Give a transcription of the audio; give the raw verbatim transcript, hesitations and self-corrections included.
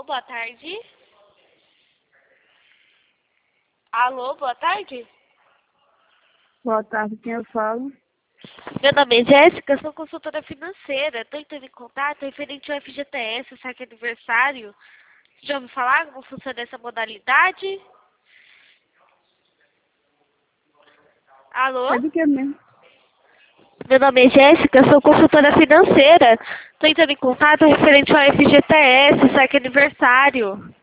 boa tarde. Alô, boa tarde. Boa tarde, quem eu falo? Meu nome é Jéssica, sou consultora financeira. Estou entrando em contato referente ao F G T S, saque aniversário. Você já ouviu falar como funciona essa modalidade? Alô? É de que mesmo? Meu nome é Jéssica, sou consultora financeira. Estou entrando em contato referente ao F G T S, saque aniversário.